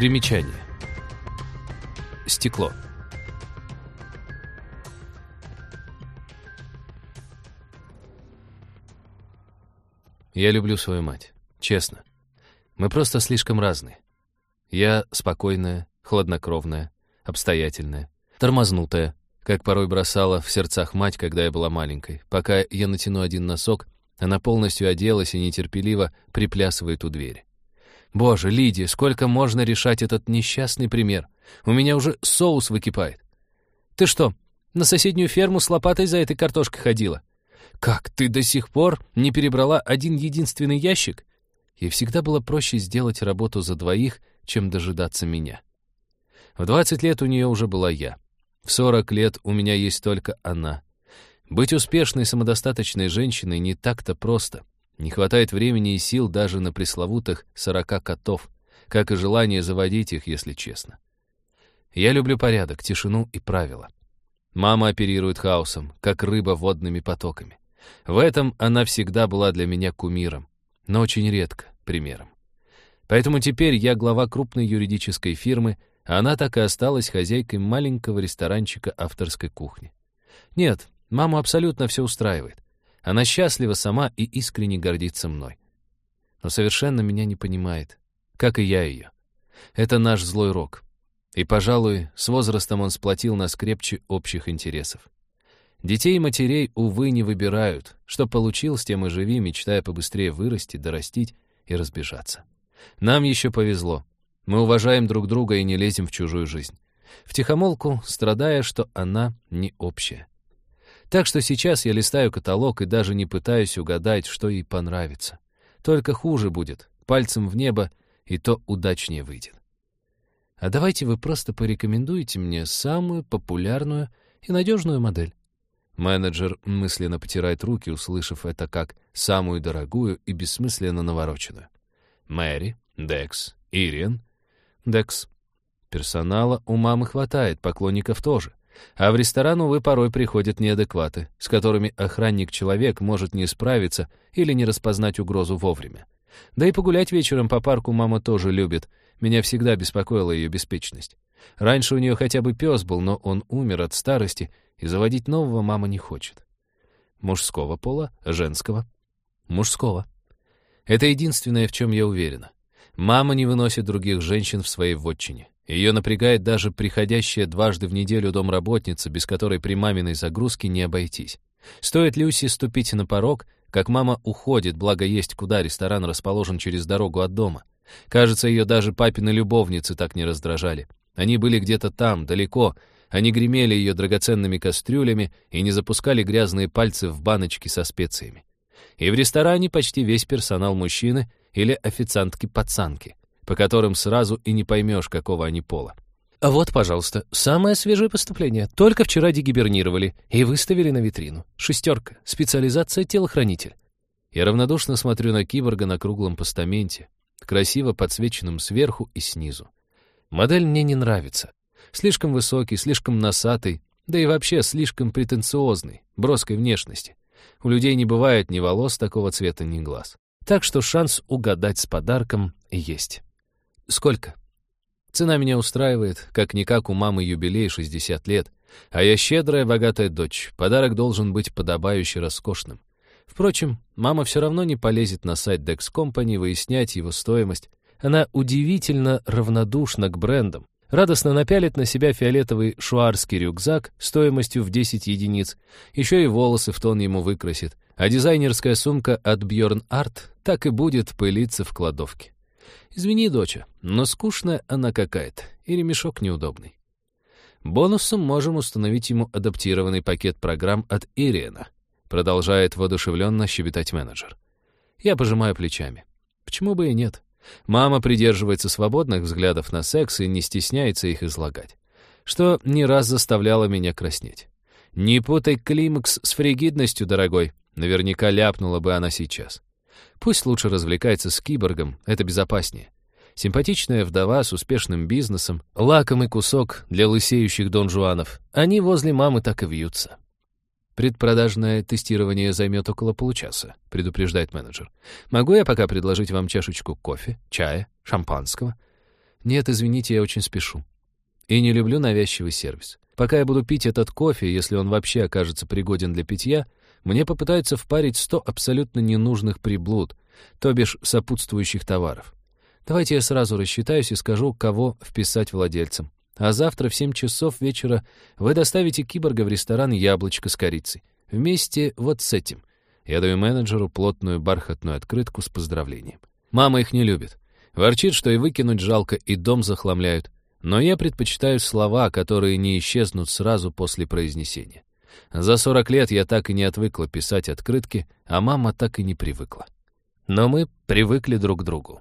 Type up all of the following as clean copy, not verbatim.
Примечание. Стекло. Я люблю свою мать. Честно. Мы просто слишком разные. Я спокойная, хладнокровная, обстоятельная, тормознутая, как порой бросала в сердцах мать, когда я была маленькой. Пока я натяну один носок, она полностью оделась и нетерпеливо приплясывает у двери. Боже, Лидия, сколько можно решать этот несчастный пример? У меня уже соус выкипает. Ты что, на соседнюю ферму с лопатой за этой картошкой ходила? Как, ты до сих пор не перебрала один единственный ящик? Ей всегда было проще сделать работу за двоих, чем дожидаться меня. В 20 лет у нее уже была я. В 40 лет у меня есть только она. Быть успешной, самодостаточной женщиной не так-то просто. Не хватает времени и сил даже на пресловутых 40 котов, как и желание заводить их, если честно. Я люблю порядок, тишину и правила. Мама оперирует хаосом, как рыба водными потоками. В этом она всегда была для меня кумиром, но очень редко примером. Поэтому теперь я глава крупной юридической фирмы, а она так и осталась хозяйкой маленького ресторанчика авторской кухни. Нет, маму абсолютно все устраивает. Она счастлива сама и искренне гордится мной. Но совершенно меня не понимает, как и я ее. Это наш злой рок. И, пожалуй, с возрастом он сплотил нас крепче общих интересов. Детей и матерей, увы, не выбирают. Что получил, с тем и живи, мечтая побыстрее вырасти, дорастить и разбежаться. Нам еще повезло. Мы уважаем друг друга и не лезем в чужую жизнь. Втихомолку, страдая, что она не общая. Так что сейчас я листаю каталог и даже не пытаюсь угадать, что ей понравится. Только хуже будет, пальцем в небо, и то удачнее выйдет. А давайте вы просто порекомендуете мне самую популярную и надежную модель. Менеджер мысленно потирает руки, услышав это как самую дорогую и бессмысленно навороченную. Мэри, Декс, Ириан. Декс. Персонала у мамы хватает, поклонников тоже. А в ресторан, увы, порой приходят неадекваты, с которыми охранник-человек может не справиться или не распознать угрозу вовремя. Да и погулять вечером по парку мама тоже любит. Меня всегда беспокоила ее беспечность. Раньше у нее хотя бы пес был, но он умер от старости, и заводить нового мама не хочет. Мужского пола, женского? Мужского. Это единственное, в чем я уверена. Мама не выносит других женщин в своей вотчине. Ее напрягает даже приходящая дважды в неделю домработница, без которой при маминой загрузке не обойтись. Стоит Люси ступить на порог, как мама уходит, благо есть куда, ресторан расположен через дорогу от дома. Кажется, ее даже папины любовницы так не раздражали. Они были где-то там, далеко, они гремели ее драгоценными кастрюлями и не запускали грязные пальцы в баночки со специями. И в ресторане почти весь персонал мужчины или официантки-пацанки, по которым сразу и не поймешь, какого они пола. А вот, пожалуйста, самое свежее поступление. Только вчера дегибернировали и выставили на витрину. 6, специализация телохранитель. Я равнодушно смотрю на киборга на круглом постаменте, красиво подсвеченном сверху и снизу. Модель мне не нравится. Слишком высокий, слишком носатый, да и вообще слишком претенциозный, броской внешности. У людей не бывает ни волос такого цвета, ни глаз. Так что шанс угадать с подарком есть. Сколько? Цена меня устраивает, как-никак у мамы юбилей 60 лет, а я щедрая, богатая дочь. Подарок должен быть подобающе роскошным. Впрочем, мама все равно не полезет на сайт Dex Company выяснять его стоимость. Она удивительно равнодушна к брендам. Радостно напялит на себя фиолетовый шуарский рюкзак стоимостью в 10 единиц, еще и волосы в тон ему выкрасит, а дизайнерская сумка от Bjorn Art так и будет пылиться в кладовке. Извини, доча, но скучная она какая-то, и ремешок неудобный. Бонусом можем установить ему адаптированный пакет программ от Ириана, продолжает воодушевленно щебетать менеджер. Я пожимаю плечами. Почему бы и нет? Мама придерживается свободных взглядов на секс и не стесняется их излагать, что не раз заставляло меня краснеть. «Не путай климакс с фригидностью, дорогой», наверняка ляпнула бы она сейчас. Пусть лучше развлекается с киборгом, это безопаснее. Симпатичная вдова с успешным бизнесом, лакомый кусок для лысеющих донжуанов. Они возле мамы так и вьются. «Предпродажное тестирование займет около получаса», — предупреждает менеджер. «Могу я пока предложить вам чашечку кофе, чая, шампанского?» Нет, извините, я очень спешу. И не люблю навязчивый сервис. Пока я буду пить этот кофе, если он вообще окажется пригоден для питья, мне попытаются впарить 100 абсолютно ненужных приблуд, то бишь сопутствующих товаров. Давайте я сразу рассчитаюсь и скажу, кого вписать владельцем. А завтра в 7 часов вечера вы доставите киборга в ресторан «Яблочко» с корицей. Вместе вот с этим. Я даю менеджеру плотную бархатную открытку с поздравлением. Мама их не любит. Ворчит, что и выкинуть жалко, и дом захламляют. Но я предпочитаю слова, которые не исчезнут сразу после произнесения. За 40 лет я так и не отвыкла писать открытки, а мама так и не привыкла. Но мы привыкли друг к другу.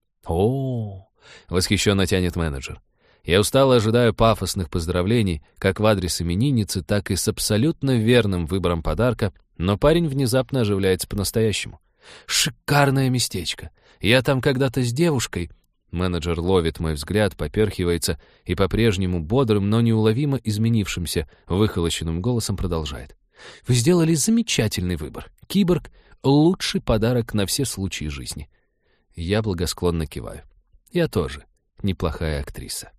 О, восхищенно тянет менеджер. Я устало ожидаю пафосных поздравлений, как в адрес именинницы, так и с абсолютно верным выбором подарка, но парень внезапно оживляется по-настоящему. «Шикарное местечко! Я там когда-то с девушкой...» Менеджер ловит мой взгляд, поперхивается и по-прежнему бодрым, но неуловимо изменившимся, выхолощенным голосом продолжает. «Вы сделали замечательный выбор. Киборг — лучший подарок на все случаи жизни». Я благосклонно киваю. Я тоже неплохая актриса.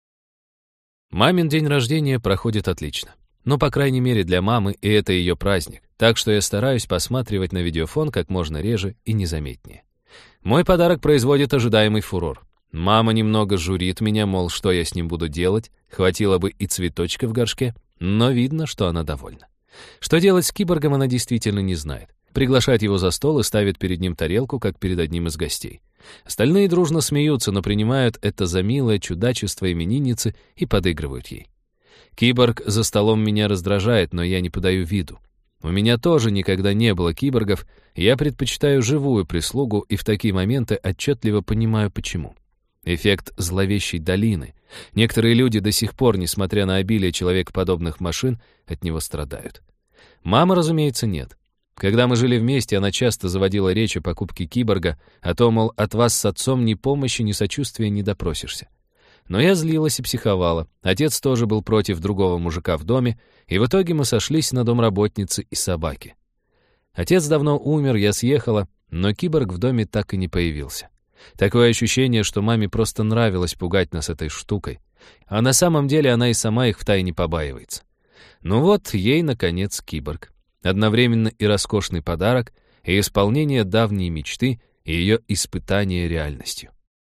Мамин день рождения проходит отлично. Ну, по крайней мере, для мамы, и это ее праздник. Так что я стараюсь посматривать на видеофон как можно реже и незаметнее. Мой подарок производит ожидаемый фурор. Мама немного журит меня, мол, что я с ним буду делать, хватило бы и цветочка в горшке, но видно, что она довольна. Что делать с киборгом, она действительно не знает. Приглашает его за стол и ставит перед ним тарелку, как перед одним из гостей. Остальные дружно смеются, но принимают это за милое чудачество именинницы и подыгрывают ей. Киборг за столом меня раздражает, но я не подаю виду. У меня тоже никогда не было киборгов, я предпочитаю живую прислугу и в такие моменты отчетливо понимаю, почему. Эффект зловещей долины. Некоторые люди до сих пор, несмотря на обилие человекоподобных машин, от него страдают. Мама, разумеется, нет. Когда мы жили вместе, она часто заводила речь о покупке киборга, о том, мол, от вас с отцом ни помощи, ни сочувствия не допросишься. Но я злилась и психовала. Отец тоже был против другого мужика в доме, и в итоге мы сошлись на домработнице и собаке. Отец давно умер, я съехала, но киборг в доме так и не появился. Такое ощущение, что маме просто нравилось пугать нас этой штукой, а на самом деле она и сама их втайне побаивается. Ну вот, ей, наконец, киборг. Одновременно и роскошный подарок, и исполнение давней мечты, и ее испытание реальностью.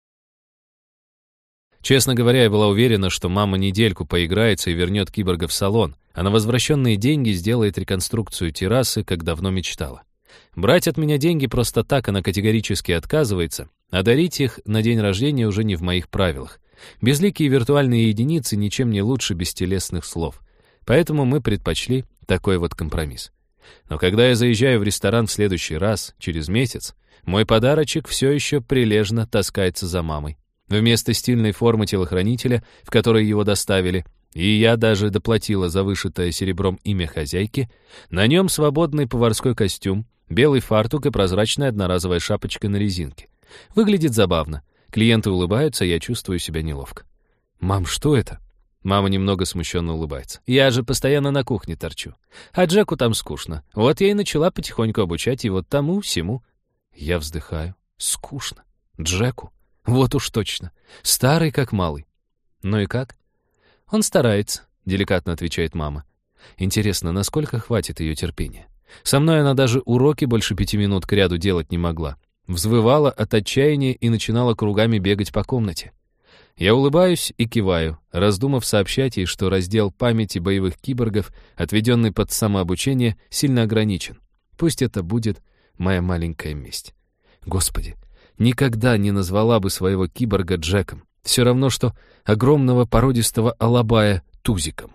Честно говоря, я была уверена, что мама недельку поиграется и вернет киборга в салон, а на возвращенные деньги сделает реконструкцию террасы, как давно мечтала. Брать от меня деньги просто так она категорически отказывается, а дарить их на день рождения уже не в моих правилах. Безликие виртуальные единицы ничем не лучше бестелесных слов. Поэтому мы предпочли такой вот компромисс. Но когда я заезжаю в ресторан в следующий раз, через месяц, мой подарочек все еще прилежно таскается за мамой. Вместо стильной формы телохранителя, в которой его доставили, и я даже доплатила за вышитое серебром имя хозяйки, на нем свободный поварской костюм, белый фартук и прозрачная одноразовая шапочка на резинке. Выглядит забавно. Клиенты улыбаются, я чувствую себя неловко. «Мам, что это?» Мама немного смущенно улыбается. «Я же постоянно на кухне торчу. А Джеку там скучно. Вот я и начала потихоньку обучать его тому-сему». Я вздыхаю. «Скучно. Джеку? Вот уж точно. Старый как малый». «Ну и как?» «Он старается», — деликатно отвечает мама. Интересно, насколько хватит ее терпения? Со мной она даже уроки больше 5 минут кряду делать не могла. Взвывала от отчаяния и начинала кругами бегать по комнате. Я улыбаюсь и киваю, раздумав сообщать ей, что раздел памяти боевых киборгов, отведенный под самообучение, сильно ограничен. Пусть это будет моя маленькая месть. Господи, никогда не назвала бы своего киборга Джеком. Все равно, что огромного породистого алабая тузиком.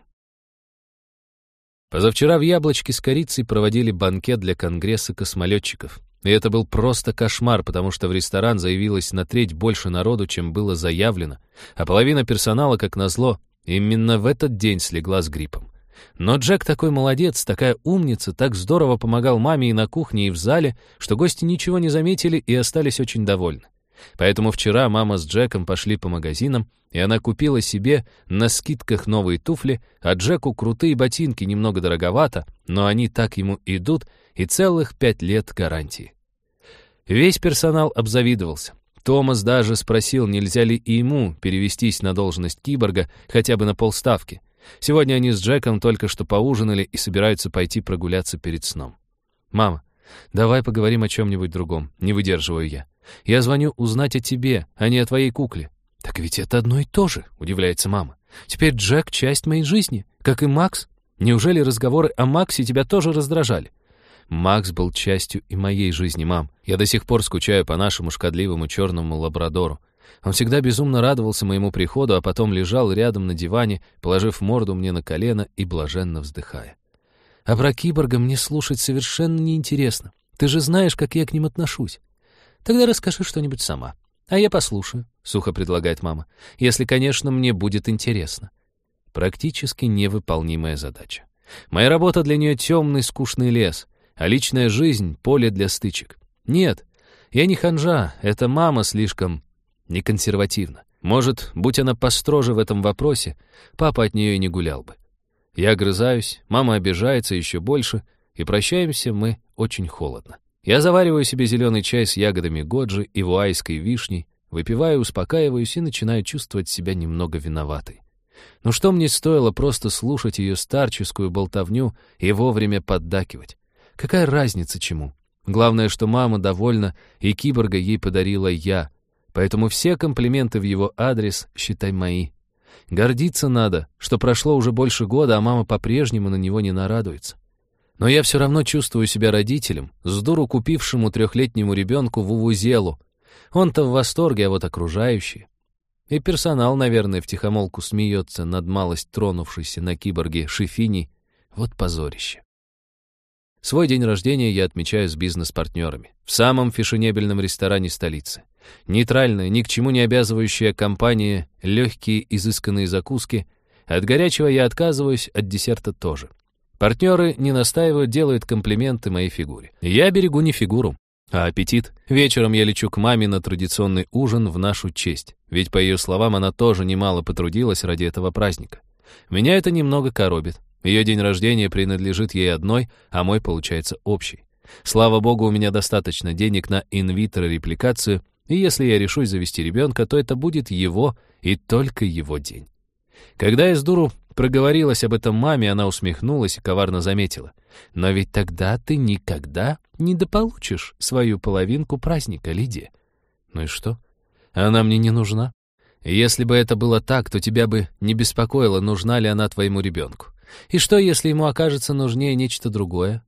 Позавчера в «Яблочке» с корицей проводили банкет для конгресса космолетчиков. И это был просто кошмар, потому что в ресторан заявилось на треть больше народу, чем было заявлено, а половина персонала, как назло, именно в этот день слегла с гриппом. Но Джек такой молодец, такая умница, так здорово помогал маме и на кухне, и в зале, что гости ничего не заметили и остались очень довольны. Поэтому вчера мама с Джеком пошли по магазинам, и она купила себе на скидках новые туфли, а Джеку крутые ботинки, немного дороговато, но они так ему идут, и целых 5 лет гарантии. Весь персонал обзавидовался. Томас даже спросил, нельзя ли и ему перевестись на должность киборга хотя бы на полставки. Сегодня они с Джеком только что поужинали и собираются пойти прогуляться перед сном. «Мама, давай поговорим о чем-нибудь другом», — не выдерживаю я. «Я звоню узнать о тебе, а не о твоей кукле». «Так ведь это одно и то же», — удивляется мама. «Теперь Джек — часть моей жизни, как и Макс. Неужели разговоры о Максе тебя тоже раздражали?» «Макс был частью и моей жизни, мам. Я до сих пор скучаю по нашему шкодливому черному лабрадору. Он всегда безумно радовался моему приходу, а потом лежал рядом на диване, положив морду мне на колено и блаженно вздыхая. А про киборга мне слушать совершенно неинтересно. Ты же знаешь, как я к ним отношусь. Тогда расскажи что-нибудь сама. А я послушаю», — сухо предлагает мама. «Если, конечно, мне будет интересно». Практически невыполнимая задача. Моя работа для нее темный, скучный лес, а личная жизнь — поле для стычек. Нет, я не ханжа, это мама слишком неконсервативна. Может, будь она построже в этом вопросе, папа от нее и не гулял бы. Я огрызаюсь, мама обижается еще больше, и прощаемся мы очень холодно. Я завариваю себе зеленый чай с ягодами годжи и вуайской вишней, выпиваю, успокаиваюсь и начинаю чувствовать себя немного виноватой. Но что мне стоило просто слушать ее старческую болтовню и вовремя поддакивать? Какая разница чему? Главное, что мама довольна, и киборга ей подарила я, поэтому все комплименты в его адрес считай мои. Гордиться надо, что прошло уже больше года, а мама по-прежнему на него не нарадуется. Но я все равно чувствую себя родителем, сдуру купившему 3-летнему ребенку вувузелу. Он-то в восторге, а вот окружающие. И персонал, наверное, втихомолку смеется над малость тронувшейся на киборге Шифини. Вот позорище. Свой день рождения я отмечаю с бизнес-партнерами в самом фешенебельном ресторане столицы. Нейтральная, ни к чему не обязывающая компания, легкие изысканные закуски. От горячего я отказываюсь, от десерта тоже. Партнеры не настаивают, делают комплименты моей фигуре. Я берегу не фигуру, а аппетит. Вечером я лечу к маме на традиционный ужин в нашу честь, ведь, по ее словам, она тоже немало потрудилась ради этого праздника. Меня это немного коробит. Ее день рождения принадлежит ей одной, а мой получается общий. Слава богу, у меня достаточно денег на инвитро-репликацию, и если я решусь завести ребенка, то это будет его и только его день. Когда я с дуру проговорилась об этом маме, она усмехнулась и коварно заметила. «Но ведь тогда ты никогда не дополучишь свою половинку праздника, Лидия». «Ну и что? Она мне не нужна. Если бы это было так, то тебя бы не беспокоило, нужна ли она твоему ребенку. И что, если ему окажется нужнее нечто другое?»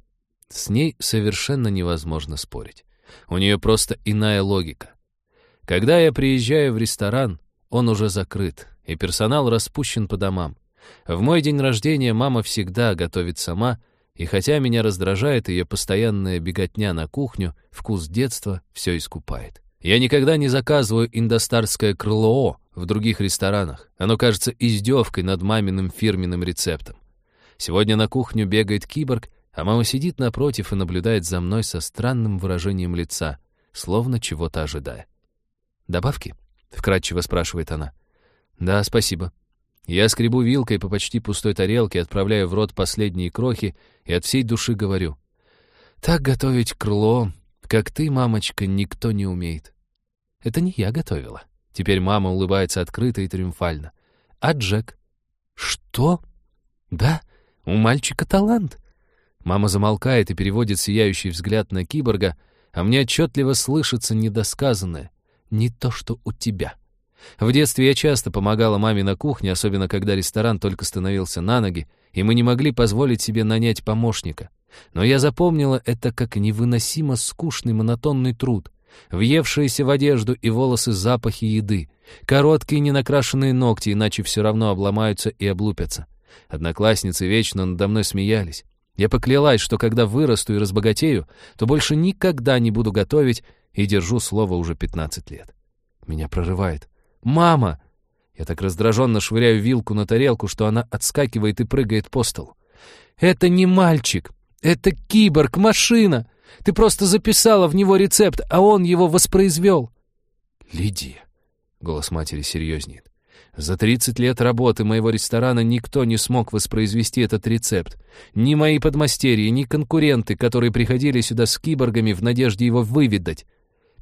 С ней совершенно невозможно спорить. У нее просто иная логика. Когда я приезжаю в ресторан, он уже закрыт, и персонал распущен по домам. В мой день рождения мама всегда готовит сама, и хотя меня раздражает ее постоянная беготня на кухню, вкус детства все искупает. Я никогда не заказываю индостарское крылоо в других ресторанах. Оно кажется издевкой над маминым фирменным рецептом. Сегодня на кухню бегает киборг, а мама сидит напротив и наблюдает за мной со странным выражением лица, словно чего-то ожидая. «Добавки?» — вкратчиво спрашивает она. «Да, спасибо». Я скребу вилкой по почти пустой тарелке, отправляю в рот последние крохи и от всей души говорю: «Так готовить крыло, как ты, мамочка, никто не умеет». Это не я готовила. Теперь мама улыбается открыто и триумфально. «А Джек?» «Что?» «Да, у мальчика талант». Мама замолкает и переводит сияющий взгляд на киборга, а мне отчетливо слышится недосказанное: «Не то, что у тебя». В детстве я часто помогала маме на кухне, особенно когда ресторан только становился на ноги, и мы не могли позволить себе нанять помощника. Но я запомнила это как невыносимо скучный монотонный труд, въевшиеся в одежду и волосы запахи еды, короткие ненакрашенные ногти, иначе все равно обломаются и облупятся. Одноклассницы вечно надо мной смеялись. Я поклялась, что когда вырасту и разбогатею, то больше никогда не буду готовить, и держу слово уже 15 лет. Меня прорывает. «Мама!» Я так раздраженно швыряю вилку на тарелку, что она отскакивает и прыгает по столу. «Это не мальчик! Это киборг, машина! Ты просто записала в него рецепт, а он его воспроизвел!» «Лидия!» — голос матери серьезнеет. «За 30 лет работы моего ресторана никто не смог воспроизвести этот рецепт. Ни мои подмастерья, ни конкуренты, которые приходили сюда с киборгами в надежде его выведать.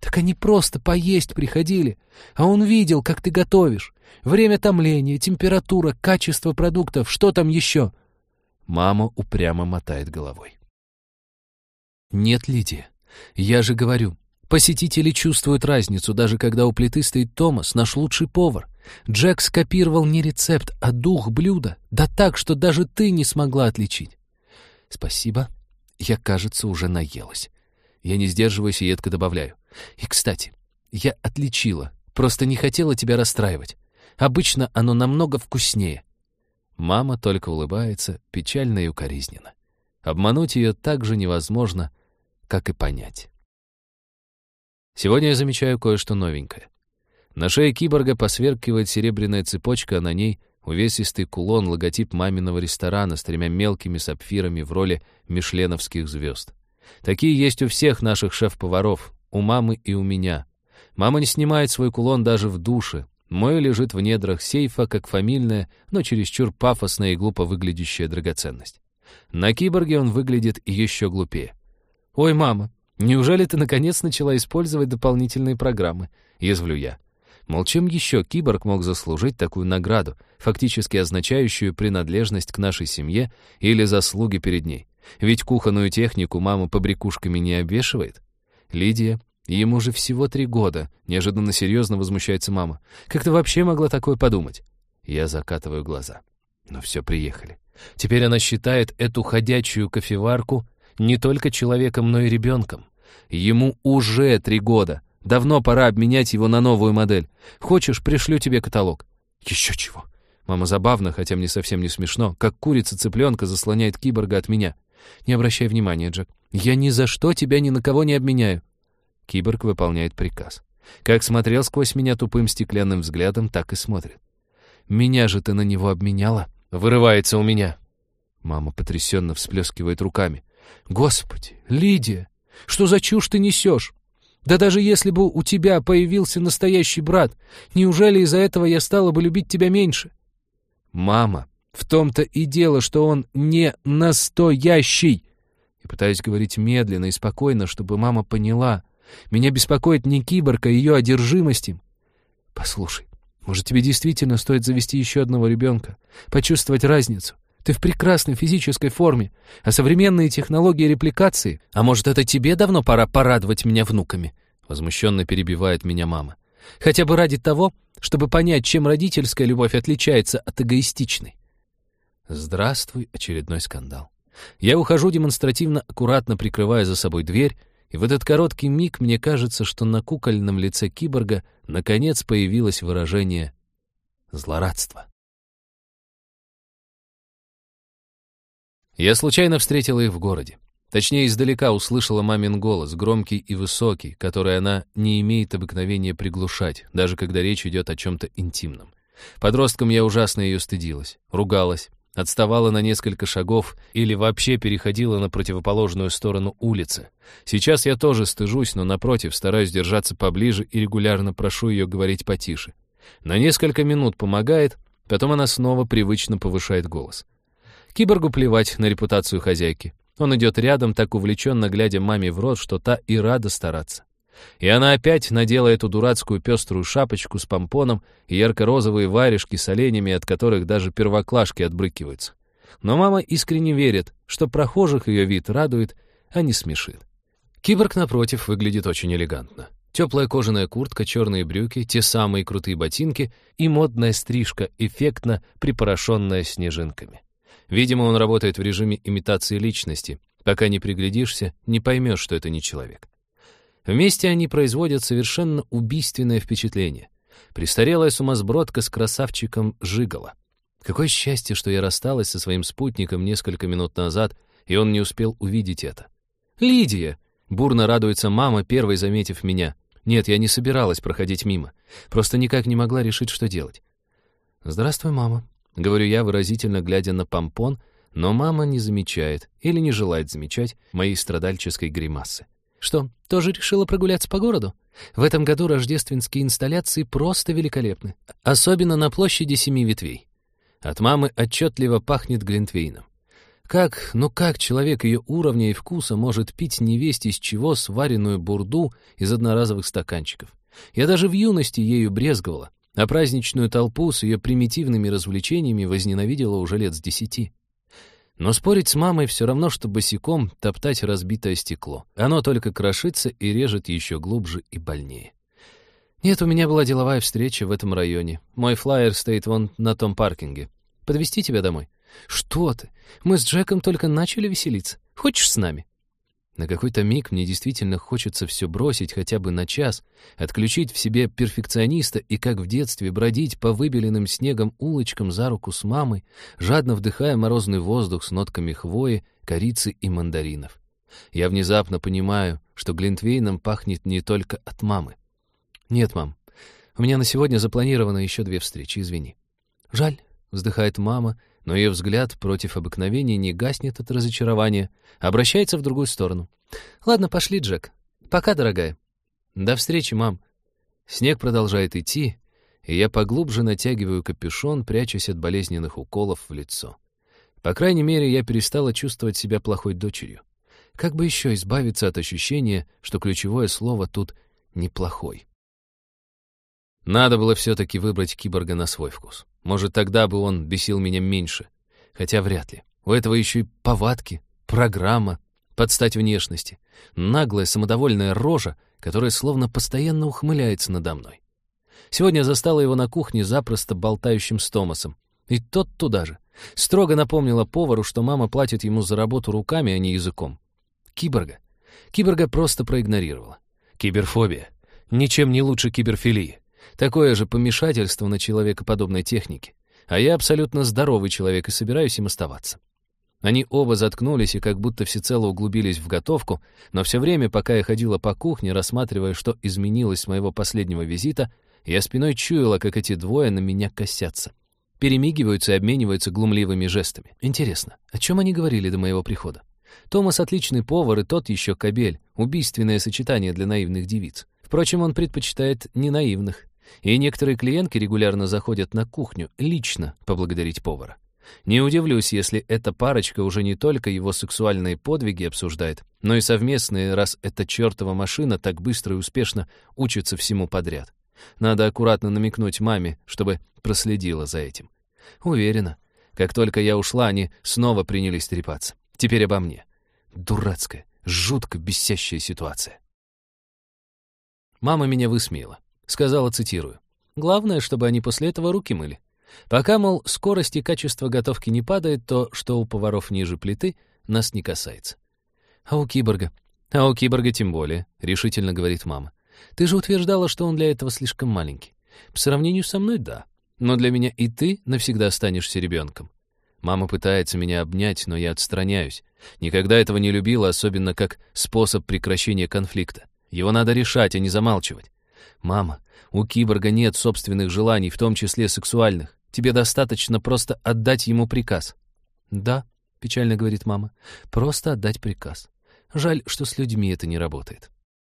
Так они просто поесть приходили, а он видел, как ты готовишь. Время томления, температура, качество продуктов, что там еще?» Мама упрямо мотает головой. «Нет, Лидия, я же говорю, посетители чувствуют разницу, даже когда у плиты стоит Томас, наш лучший повар. Джек скопировал не рецепт, а дух блюда, да так, что даже ты не смогла отличить». «Спасибо, я, кажется, уже наелась». Я не сдерживаюсь и едко добавляю. «И, кстати, я отличила, просто не хотела тебя расстраивать. Обычно оно намного вкуснее». Мама только улыбается, печально и укоризненно. Обмануть ее так же невозможно, как и понять. Сегодня я замечаю кое-что новенькое. На шее киборга посверкивает серебряная цепочка, а на ней увесистый кулон, логотип маминого ресторана с 3 мелкими сапфирами в роли мишленовских звезд. Такие есть у всех наших шеф-поваров, у мамы и у меня. Мама не снимает свой кулон даже в душе. Мой лежит в недрах сейфа, как фамильная, но чересчур пафосная и глупо выглядящая драгоценность. На киборге он выглядит еще глупее. «Ой, мама, неужели ты наконец начала использовать дополнительные программы?» — язвлю я. Мол, чем еще киборг мог заслужить такую награду, фактически означающую принадлежность к нашей семье или заслуги перед ней? Ведь кухонную технику мама побрякушками не обвешивает. «Лидия, ему же всего 3 года», — неожиданно серьезно возмущается мама. «Как ты вообще могла такое подумать?» Я закатываю глаза. Ну все, приехали. Теперь она считает эту ходячую кофеварку не только человеком, но и ребенком. Ему уже 3 года. Давно пора обменять его на новую модель. Хочешь, пришлю тебе каталог. Еще чего. Мама забавно, хотя мне совсем не смешно, как курица цыпленка заслоняет киборга от меня. Не обращай внимания, Джек. Я ни за что тебя ни на кого не обменяю. Киборг выполняет приказ. Как смотрел сквозь меня тупым стеклянным взглядом, так и смотрит. «Меня же ты на него обменяла?» Вырывается у меня. Мама потрясенно всплескивает руками. «Господи, Лидия, что за чушь ты несешь? Да даже если бы у тебя появился настоящий брат, неужели из-за этого я стала бы любить тебя меньше?» «Мама, в том-то и дело, что он не настоящий!» Я пытаюсь говорить медленно и спокойно, чтобы мама поняла. Меня беспокоит не киборг, а ее одержимость им. «Послушай, может, тебе действительно стоит завести еще одного ребенка, почувствовать разницу? Ты в прекрасной физической форме, а современные технологии репликации... А может, это тебе давно пора порадовать меня внуками?» Возмущенно перебивает меня мама. «Хотя бы ради того, чтобы понять, чем родительская любовь отличается от эгоистичной». Здравствуй, очередной скандал. Я ухожу демонстративно, аккуратно прикрывая за собой дверь, и в этот короткий миг мне кажется, что на кукольном лице киборга наконец появилось выражение злорадства. Я случайно встретила их в городе. Точнее, издалека услышала мамин голос, громкий и высокий, который она не имеет обыкновения приглушать, даже когда речь идет о чем-то интимном. Подростком я ужасно ее стыдилась, ругалась, отставала на несколько шагов или вообще переходила на противоположную сторону улицы. Сейчас я тоже стыжусь, но напротив, стараюсь держаться поближе и регулярно прошу ее говорить потише. На несколько минут помогает, потом она снова привычно повышает голос. Киборгу плевать на репутацию хозяйки. Он идет рядом, так увлеченно глядя маме в рот, что та и рада стараться. И она опять надела эту дурацкую пеструю шапочку с помпоном и ярко-розовые варежки с оленями, от которых даже первоклашки отбрыкиваются. Но мама искренне верит, что прохожих ее вид радует, а не смешит. Киборг, напротив, выглядит очень элегантно. Теплая кожаная куртка, черные брюки, те самые крутые ботинки и модная стрижка, эффектно припорошенная снежинками. Видимо, он работает в режиме имитации личности. Пока не приглядишься, не поймешь, что это не человек. Вместе они производят совершенно убийственное впечатление. Престарелая сумасбродка с красавчиком Жиголо. Какое счастье, что я рассталась со своим спутником несколько минут назад, и он не успел увидеть это. «Лидия!» — бурно радуется мама, первой заметив меня. Нет, я не собиралась проходить мимо. Просто никак не могла решить, что делать. «Здравствуй, мама», — говорю я, выразительно глядя на помпон, но мама не замечает или не желает замечать моей страдальческой гримасы. «Что, тоже решила прогуляться по городу? В этом году рождественские инсталляции просто великолепны, особенно на площади 7 ветвей». От мамы отчетливо пахнет глинтвейном. Как человек ее уровня и вкуса может пить невесть из чего сваренную бурду из одноразовых стаканчиков? Я даже в юности ею брезговала, а праздничную толпу с ее примитивными развлечениями возненавидела уже лет с 10. Но спорить с мамой все равно, что босиком топтать разбитое стекло. Оно только крошится и режет еще глубже и больнее. Нет, у меня была деловая встреча в этом районе. Мой флаер стоит вон на том паркинге. Подвезти тебя домой? Что ты? Мы с Джеком только начали веселиться. Хочешь с нами? На какой-то миг мне действительно хочется все бросить хотя бы на час, отключить в себе перфекциониста и, как в детстве, бродить по выбеленным снегом улочкам за руку с мамой, жадно вдыхая морозный воздух с нотками хвои, корицы и мандаринов. Я внезапно понимаю, что глинтвейном пахнет не только от мамы. «Нет, мам, у меня на сегодня запланировано еще 2 встречи, извини». «Жаль», — вздыхает мама, но ее взгляд против обыкновения не гаснет от разочарования, обращается в другую сторону. «Ладно, пошли, Джек. Пока, дорогая». «До встречи, мам». Снег продолжает идти, и я поглубже натягиваю капюшон, прячась от болезненных уколов в лицо. По крайней мере, я перестала чувствовать себя плохой дочерью. Как бы еще избавиться от ощущения, что ключевое слово тут «неплохой». Надо было все-таки выбрать киборга на свой вкус. Может, тогда бы он бесил меня меньше. Хотя вряд ли. У этого еще и повадки, программа, под стать внешности. Наглая, самодовольная рожа, которая словно постоянно ухмыляется надо мной. Сегодня я застала его на кухне запросто болтающим с Томасом. И тот туда же. Строго напомнила повару, что мама платит ему за работу руками, а не языком. Киборга просто проигнорировала. Киберфобия. Ничем не лучше киберфилии. Такое же помешательство на человекоподобной технике. А я абсолютно здоровый человек и собираюсь им оставаться. Они оба заткнулись и как будто всецело углубились в готовку, но все время, пока я ходила по кухне, рассматривая, что изменилось с моего последнего визита, я спиной чуяла, как эти двое на меня косятся. Перемигиваются и обмениваются глумливыми жестами. Интересно, о чем они говорили до моего прихода? Томас отличный повар, и тот еще кобель. Убийственное сочетание для наивных девиц. Впрочем, он предпочитает не наивных. И некоторые клиентки регулярно заходят на кухню лично поблагодарить повара. Не удивлюсь, если эта парочка уже не только его сексуальные подвиги обсуждает, но и совместные, раз эта чертова машина так быстро и успешно учится всему подряд. Надо аккуратно намекнуть маме, чтобы проследила за этим. Уверена, как только я ушла, они снова принялись трепаться. Теперь обо мне. Дурацкая, жутко бесящая ситуация. Мама меня высмеяла. Сказала, цитирую, «Главное, чтобы они после этого руки мыли. Пока, мол, скорость и качество готовки не падает, то, что у поваров ниже плиты, нас не касается». А у киборга тем более, решительно говорит мама. «Ты же утверждала, что он для этого слишком маленький. По сравнению со мной, да. Но для меня и ты навсегда останешься ребенком». Мама пытается меня обнять, но я отстраняюсь. Никогда этого не любила, особенно как способ прекращения конфликта. Его надо решать, а не замалчивать. «Мама, у киборга нет собственных желаний, в том числе сексуальных. Тебе достаточно просто отдать ему приказ». «Да», — печально говорит мама, — «просто отдать приказ. Жаль, что с людьми это не работает».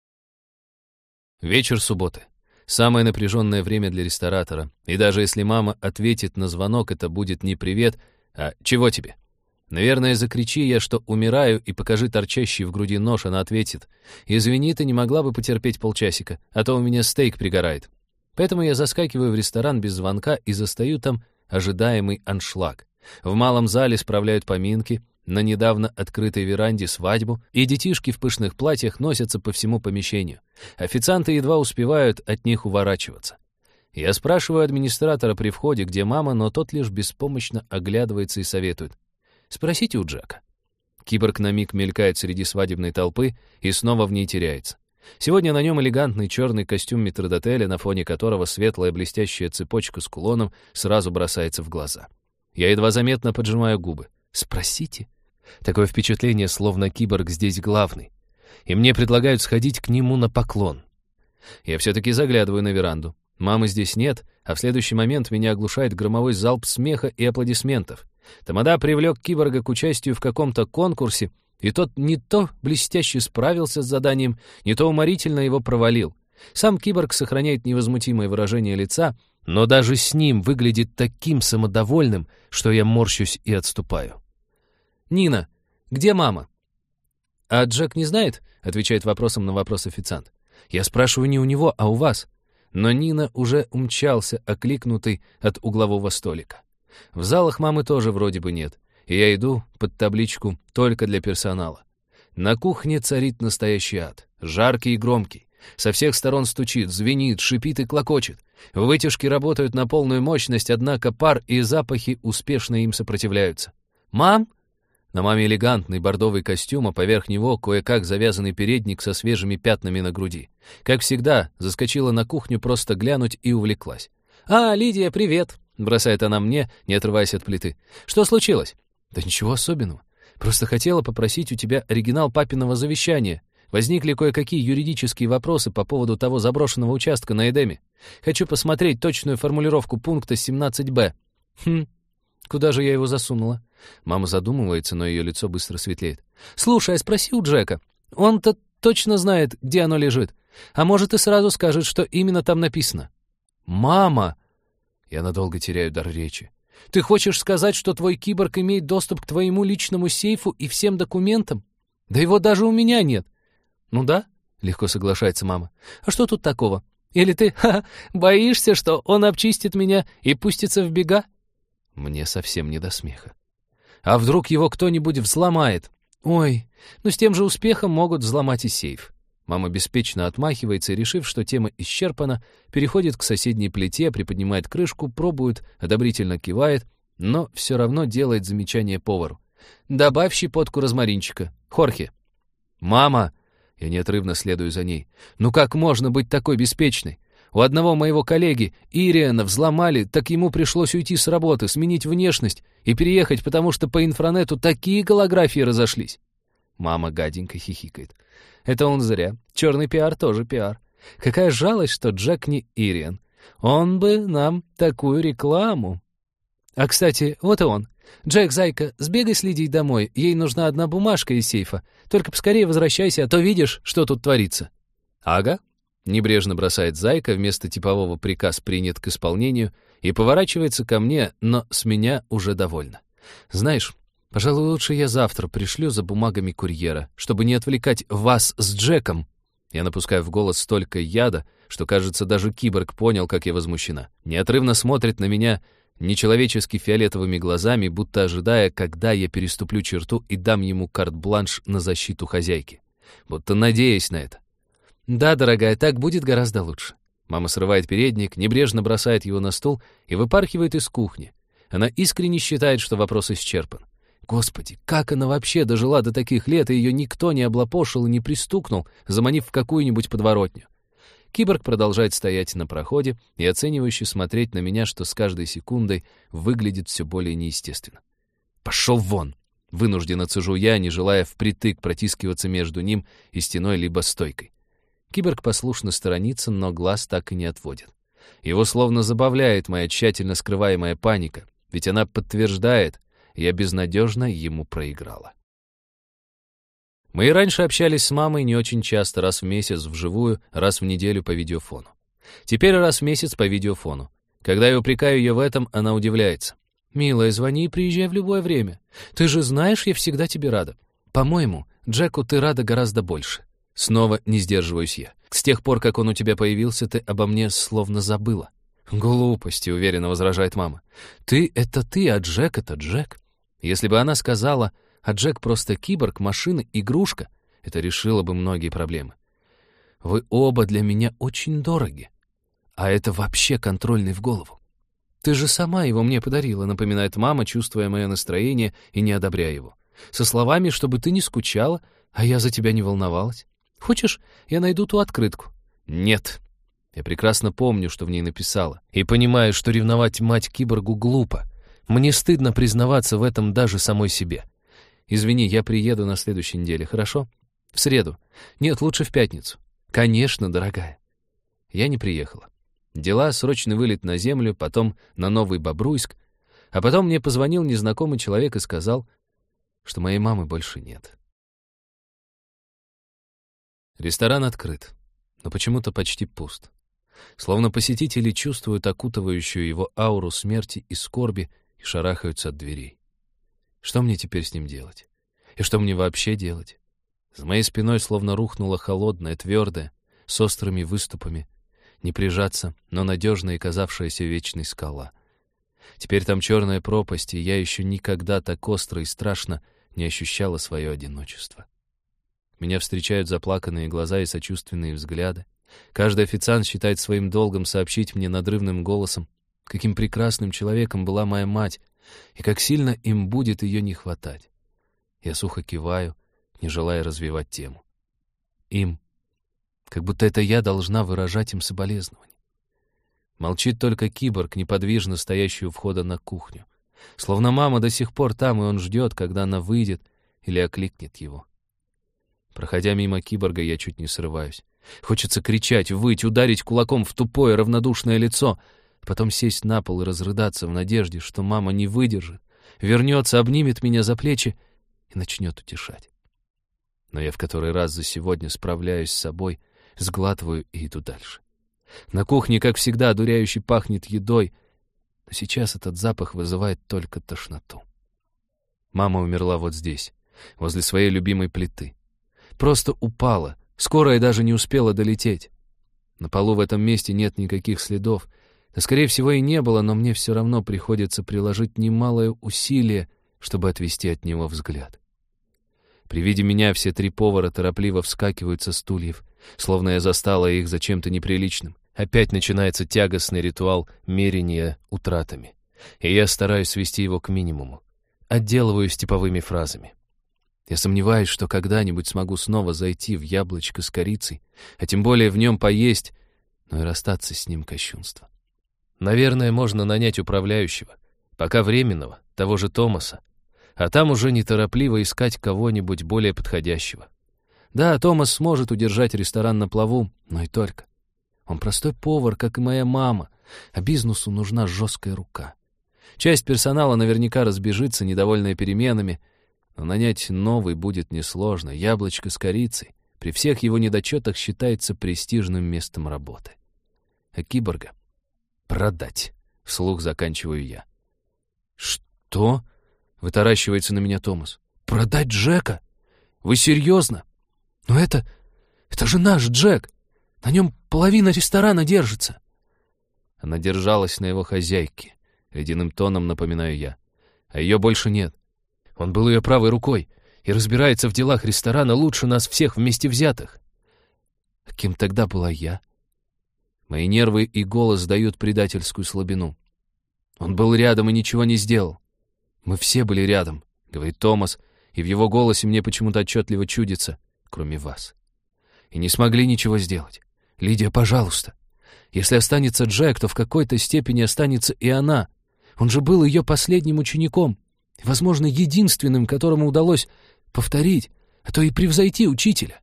Вечер субботы. Самое напряженное время для ресторатора. И даже если мама ответит на звонок, это будет не привет, а «чего тебе?». Наверное, закричи я, что умираю, и покажи торчащий в груди нож, она ответит: «Извини, ты не могла бы потерпеть полчасика, а то у меня стейк пригорает». Поэтому я заскакиваю в ресторан без звонка и застаю там ожидаемый аншлаг. В малом зале справляют поминки, на недавно открытой веранде свадьбу, и детишки в пышных платьях носятся по всему помещению. Официанты едва успевают от них уворачиваться. Я спрашиваю администратора при входе, где мама, но тот лишь беспомощно оглядывается и советует: «Спросите у Джека». Киборг на миг мелькает среди свадебной толпы и снова в ней теряется. Сегодня на нем элегантный черный костюм метрдотеля, на фоне которого светлая блестящая цепочка с кулоном сразу бросается в глаза. Я едва заметно поджимаю губы. «Спросите?» Такое впечатление, словно киборг здесь главный. И мне предлагают сходить к нему на поклон. Я все-таки заглядываю на веранду. Мамы здесь нет, а в следующий момент меня оглушает громовой залп смеха и аплодисментов. Тамада привлек киборга к участию в каком-то конкурсе, и тот не то блестяще справился с заданием, не то уморительно его провалил. Сам киборг сохраняет невозмутимое выражение лица, но даже с ним выглядит таким самодовольным, что я морщусь и отступаю. «Нина, где мама?» «А Джек не знает?» — отвечает вопросом на вопрос официант. «Я спрашиваю не у него, а у вас». Но Нина уже умчался, окликнутый от углового столика. В залах мамы тоже вроде бы нет, и я иду под табличку «Только для персонала». На кухне царит настоящий ад, жаркий и громкий. Со всех сторон стучит, звенит, шипит и клокочет. Вытяжки работают на полную мощность, однако пар и запахи успешно им сопротивляются. «Мам?» На маме элегантный бордовый костюм, а поверх него кое-как завязанный передник со свежими пятнами на груди. Как всегда, заскочила на кухню просто глянуть и увлеклась. «А, Лидия, привет!» — бросает она мне, не отрываясь от плиты. «Что случилось?» «Да ничего особенного. Просто хотела попросить у тебя оригинал папиного завещания. Возникли кое-какие юридические вопросы по поводу того заброшенного участка на Эдеме. Хочу посмотреть точную формулировку пункта 17-Б». Куда же я его засунула? Мама задумывается, но ее лицо быстро светлеет. «Слушай, а спроси у Джека. Он-то точно знает, где оно лежит. А может, и сразу скажет, что именно там написано». «Мама!» Я надолго теряю дар речи. «Ты хочешь сказать, что твой киборг имеет доступ к твоему личному сейфу и всем документам? Да его даже у меня нет». «Ну да», — легко соглашается мама. «А что тут такого? Или ты боишься, что он обчистит меня и пустится в бега?» Мне совсем не до смеха. А вдруг его кто-нибудь взломает? Ой, ну с тем же успехом могут взломать и сейф. Мама беспечно отмахивается и, решив, что тема исчерпана, переходит к соседней плите, приподнимает крышку, пробует, одобрительно кивает, но все равно делает замечание повару. «Добавь щепотку розмаринчика. Хорхе». «Мама!» Я неотрывно следую за ней. «Ну как можно быть такой беспечной? У одного моего коллеги, Ириана, взломали, так ему пришлось уйти с работы, сменить внешность и переехать, потому что по инфранету такие голографии разошлись». Мама гаденько хихикает. «Это он зря. Черный пиар тоже пиар. Какая жалость, что Джек не Ириан. Он бы нам такую рекламу». «А, кстати, вот и он. Джек, зайка, сбегай следить домой. Ей нужна одна бумажка из сейфа. Только поскорее возвращайся, а то видишь, что тут творится». «Ага». Небрежно бросает зайка, вместо типового приказ принят к исполнению, и поворачивается ко мне, но с меня уже довольна. «Знаешь, пожалуй, лучше я завтра пришлю за бумагами курьера, чтобы не отвлекать вас с Джеком». Я напускаю в голос столько яда, что, кажется, даже киборг понял, как я возмущена. Неотрывно смотрит на меня нечеловечески фиолетовыми глазами, будто ожидая, когда я переступлю черту и дам ему карт-бланш на защиту хозяйки. Будто надеясь на это. «Да, дорогая, так будет гораздо лучше». Мама срывает передник, небрежно бросает его на стол и выпархивает из кухни. Она искренне считает, что вопрос исчерпан. Господи, как она вообще дожила до таких лет, и ее никто не облапошил и не пристукнул, заманив в какую-нибудь подворотню. Киборг продолжает стоять на проходе и оценивающе смотреть на меня, что с каждой секундой выглядит все более неестественно. «Пошел вон!» — вынужденно цежу я, не желая впритык протискиваться между ним и стеной либо стойкой. Киборг послушно сторонится, но глаз так и не отводит. Его словно забавляет моя тщательно скрываемая паника, ведь она подтверждает, я безнадежно ему проиграла. Мы и раньше общались с мамой не очень часто, раз в месяц вживую, раз в неделю по видеофону. Теперь раз в месяц по видеофону. Когда я упрекаю ее в этом, она удивляется. «Милая, звони и приезжай в любое время. Ты же знаешь, я всегда тебе рада. По-моему, Джеку ты рада гораздо больше». Снова не сдерживаюсь я. «С тех пор, как он у тебя появился, ты обо мне словно забыла». «Глупости», — уверенно возражает мама. «Ты — это ты, а Джек — это Джек». Если бы она сказала, а Джек просто киборг, машина, игрушка, это решило бы многие проблемы. «Вы оба для меня очень дороги. А это вообще контрольный в голову». «Ты же сама его мне подарила», — напоминает мама, чувствуя мое настроение и не одобряя его. «Со словами, чтобы ты не скучала, а я за тебя не волновалась. Хочешь, я найду ту открытку?» «Нет». Я прекрасно помню, что в ней написала, и понимаю, что ревновать мать-киборгу глупо. Мне стыдно признаваться в этом даже самой себе. «Извини, я приеду на следующей неделе, хорошо? В среду. Нет, лучше в пятницу». «Конечно, дорогая». Я не приехала. Дела, срочный вылет на землю, потом на Новый Бобруйск, а потом мне позвонил незнакомый человек и сказал, что моей мамы больше нет. Ресторан открыт, но почему-то почти пуст. Словно посетители чувствуют окутывающую его ауру смерти и скорби и шарахаются от дверей. Что мне теперь с ним делать? И что мне вообще делать? За моей спиной словно рухнула холодная, твердая, с острыми выступами, не прижаться, но надежная и казавшаяся вечной скала. Теперь там черная пропасть, и я еще никогда так остро и страшно не ощущала свое одиночество. Меня встречают заплаканные глаза и сочувственные взгляды. Каждый официант считает своим долгом сообщить мне надрывным голосом, каким прекрасным человеком была моя мать, и как сильно им будет ее не хватать. Я сухо киваю, не желая развивать тему. Им. Как будто это я должна выражать им соболезнования. Молчит только киборг, неподвижно стоящий у входа на кухню. Словно мама до сих пор там, и он ждет, когда она выйдет или окликнет его. Проходя мимо киборга, я чуть не срываюсь. Хочется кричать, выть, ударить кулаком в тупое, равнодушное лицо, потом сесть на пол и разрыдаться в надежде, что мама не выдержит, вернется, обнимет меня за плечи и начнет утешать. Но я в который раз за сегодня справляюсь с собой, сглатываю и иду дальше. На кухне, как всегда, одуряюще пахнет едой, но сейчас этот запах вызывает только тошноту. Мама умерла вот здесь, возле своей любимой плиты. Просто упала, скорая даже не успела долететь. На полу в этом месте нет никаких следов, да, скорее всего, и не было, но мне все равно приходится приложить немалое усилие, чтобы отвести от него взгляд. При виде меня все 3 повара торопливо вскакивают со стульев, словно я застала их за чем-то неприличным. Опять начинается тягостный ритуал мерения утратами, и я стараюсь свести его к минимуму. Отделываюсь типовыми фразами. Я сомневаюсь, что когда-нибудь смогу снова зайти в яблочко с корицей, а тем более в нем поесть, но и расстаться с ним кощунство. Наверное, можно нанять управляющего, пока временного, того же Томаса, а там уже неторопливо искать кого-нибудь более подходящего. Да, Томас сможет удержать ресторан на плаву, но и только. Он простой повар, как и моя мама, а бизнесу нужна жесткая рука. Часть персонала наверняка разбежится, недовольная переменами, но нанять новый будет несложно. Яблочко с корицей при всех его недочетах считается престижным местом работы. А киборга продать, вслух заканчиваю я. «Что?» — вытаращивается на меня Томас. «Продать Джека? Вы серьезно? Но это же наш Джек! На нем половина ресторана держится!» Она держалась на его хозяйке, ледяным тоном напоминаю я. А ее больше нет. Он был ее правой рукой и разбирается в делах ресторана лучше нас всех вместе взятых. А кем тогда была я? Мои нервы и голос дают предательскую слабину. Он был рядом и ничего не сделал. «Мы все были рядом», — говорит Томас, и в его голосе мне почему-то отчетливо чудится, кроме вас. И не смогли ничего сделать. Лидия, пожалуйста. Если останется Джек, то в какой-то степени останется и она. Он же был ее последним учеником, и, возможно, единственным, которому удалось повторить, а то и превзойти учителя.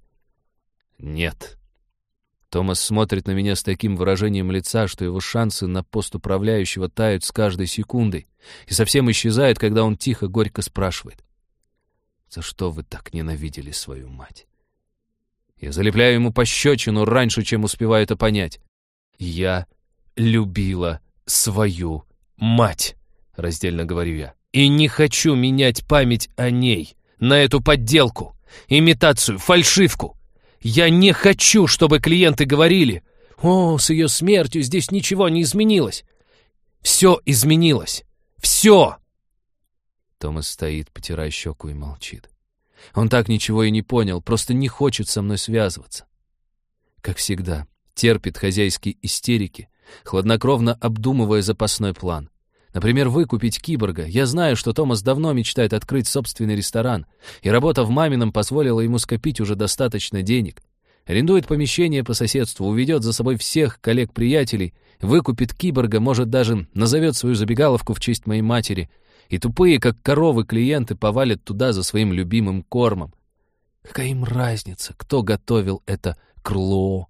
Нет. Томас смотрит на меня с таким выражением лица, что его шансы на пост управляющего тают с каждой секундой и совсем исчезают, когда он тихо, горько спрашивает: «За что вы так ненавидели свою мать?» Я залепляю ему пощечину раньше, чем успеваю это понять. «Я любила свою мать», — раздельно говорю я, «и не хочу менять память о ней на эту подделку, имитацию, фальшивку. Я не хочу, чтобы клиенты говорили: «О, с ее смертью здесь ничего не изменилось». Все изменилось. Все!» Томас стоит, потирая щеку, и молчит. Он так ничего и не понял, просто не хочет со мной связываться. Как всегда, терпит хозяйские истерики, хладнокровно обдумывая запасной план. Например, выкупить киборга. Я знаю, что Томас давно мечтает открыть собственный ресторан, и работа в мамином позволила ему скопить уже достаточно денег. Арендует помещение по соседству, уведет за собой всех коллег-приятелей, выкупит киборга, может, даже назовет свою забегаловку в честь моей матери, и тупые, как коровы, клиенты повалят туда за своим любимым кормом. Какая им разница, кто готовил это крыло?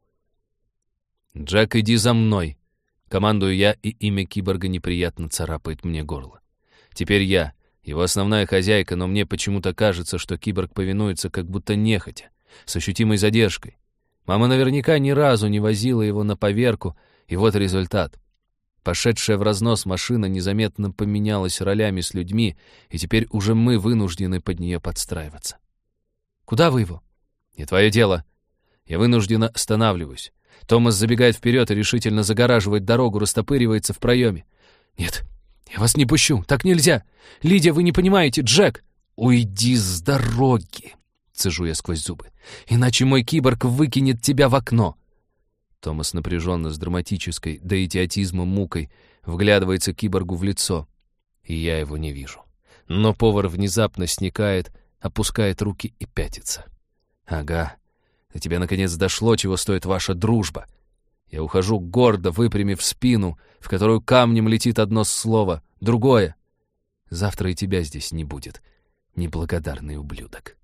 «Джек, иди за мной!» Командую я, и имя киборга неприятно царапает мне горло. Теперь я, его основная хозяйка, но мне почему-то кажется, что киборг повинуется как будто нехотя, с ощутимой задержкой. Мама наверняка ни разу не возила его на поверку, и вот результат. Пошедшая в разнос машина незаметно поменялась ролями с людьми, и теперь уже мы вынуждены под нее подстраиваться. «Куда вы его?» «Не твое дело». Я вынужденно останавливаюсь. Томас забегает вперед и решительно загораживает дорогу, растопыривается в проеме. «Нет, я вас не пущу, так нельзя! Лидия, вы не понимаете, Джек!» «Уйди с дороги!» — цежу я сквозь зубы. «Иначе мой киборг выкинет тебя в окно!» Томас напряженно, с драматической, до идиотизма мукой, вглядывается киборгу в лицо, и я его не вижу. Но повар внезапно сникает, опускает руки и пятится. «Ага, до тебя наконец дошло, чего стоит ваша дружба!» Я ухожу гордо, выпрямив спину, в которую камнем летит одно слово, другое. «Завтра и тебя здесь не будет, неблагодарный ублюдок».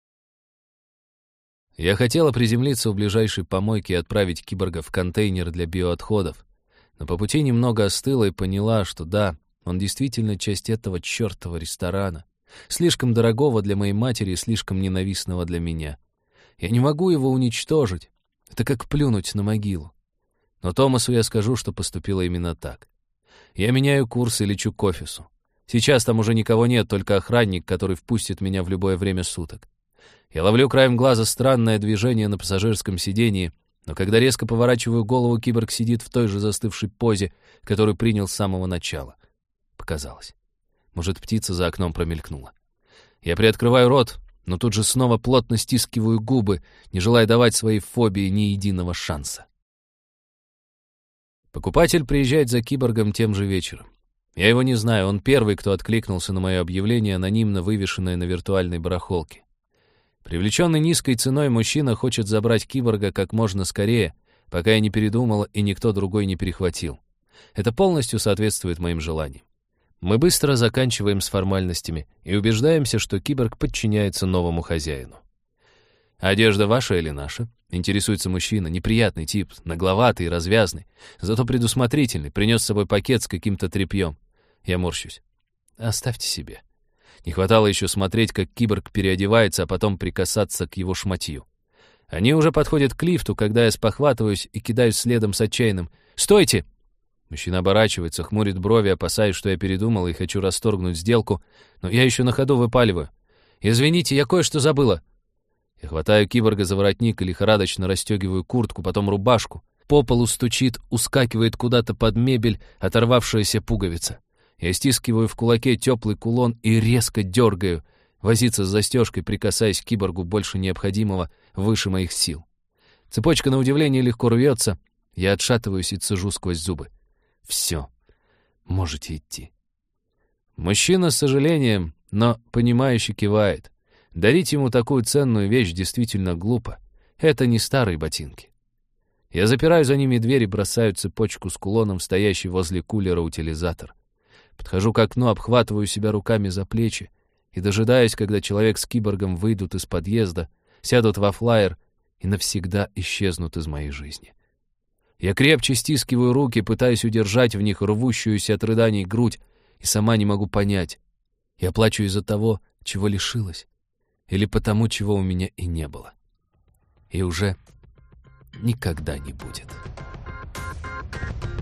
Я хотела приземлиться у ближайшей помойки и отправить киборга в контейнер для биоотходов, но по пути немного остыла и поняла, что да, он действительно часть этого чертова ресторана, слишком дорогого для моей матери и слишком ненавистного для меня. Я не могу его уничтожить, это как плюнуть на могилу. Но Томасу я скажу, что поступило именно так. Я меняю курс и лечу к офису. Сейчас там уже никого нет, только охранник, который впустит меня в любое время суток. Я ловлю краем глаза странное движение на пассажирском сидении, но когда резко поворачиваю голову, киборг сидит в той же застывшей позе, которую принял с самого начала. Показалось. Может, птица за окном промелькнула. Я приоткрываю рот, но тут же снова плотно стискиваю губы, не желая давать своей фобии ни единого шанса. Покупатель приезжает за киборгом тем же вечером. Я его не знаю, он первый, кто откликнулся на мое объявление, анонимно вывешенное на виртуальной барахолке. Привлеченный низкой ценой мужчина хочет забрать киборга как можно скорее, пока я не передумала и никто другой не перехватил. Это полностью соответствует моим желаниям. Мы быстро заканчиваем с формальностями и убеждаемся, что киборг подчиняется новому хозяину. «Одежда ваша или наша?» — интересуется мужчина, неприятный тип, нагловатый и развязный, зато предусмотрительный, принес с собой пакет с каким-то тряпьем. Я морщусь. «Оставьте себе». Не хватало еще смотреть, как киборг переодевается, а потом прикасаться к его шматью. Они уже подходят к лифту, когда я спохватываюсь и кидаюсь следом с отчаянным «Стойте!». Мужчина оборачивается, хмурит брови, опасаясь, что я передумал и хочу расторгнуть сделку, но я еще на ходу выпаливаю. «Извините, я кое-что забыла». Я хватаю киборга за воротник и лихорадочно расстегиваю куртку, потом рубашку. По полу стучит, ускакивает куда-то под мебель оторвавшаяся пуговица. Я стискиваю в кулаке теплый кулон и резко дергаю, возиться с застежкой, прикасаясь к киборгу больше необходимого, выше моих сил. Цепочка, на удивление, легко рвется. Я отшатываюсь и цежу сквозь зубы. «Все, можете идти». Мужчина с сожалением, но понимающе кивает. Дарить ему такую ценную вещь действительно глупо. Это не старые ботинки. Я запираю за ними дверь и бросаю цепочку с кулоном, стоящий возле кулера утилизатор. Подхожу к окну, обхватываю себя руками за плечи и дожидаюсь, когда человек с киборгом выйдут из подъезда, сядут во флайер и навсегда исчезнут из моей жизни. Я крепче стискиваю руки, пытаясь удержать в них рвущуюся от рыданий грудь, и сама не могу понять, я плачу из-за того, чего лишилась, или потому, чего у меня и не было. И уже никогда не будет.